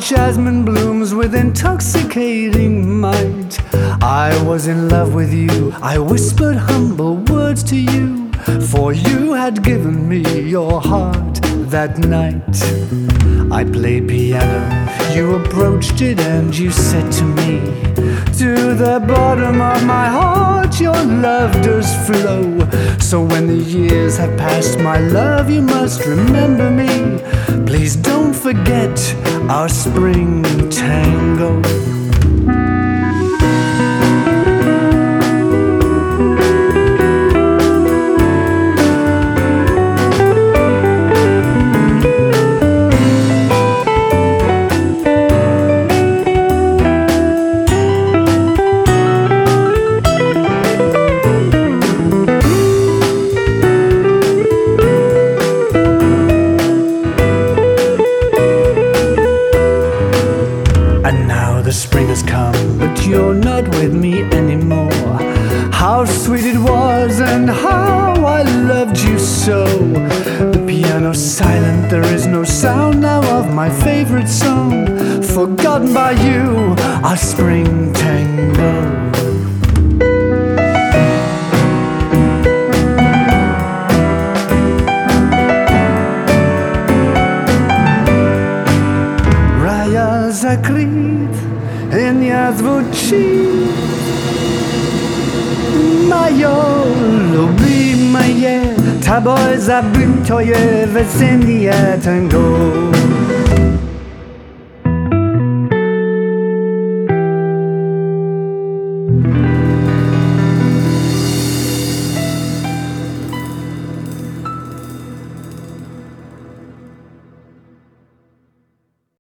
jasmine blooms with intoxicating might. I was in love with you, I whispered humble words to you, for you had given me your heart that night. I played piano, you approached it and you said to me, to the bottom of my heart your love does flow. So when the years have passed, my love, you must remember me. Please don't forget our spring tango. And now the spring has come, but you're not with me anymore. How sweet it was and how I loved you so. The piano's silent, there is no sound now of my favorite song, forgotten by you, our spring tango. Zakryt nie звучит. Moje lubimое, тобой забытое весеннее танго.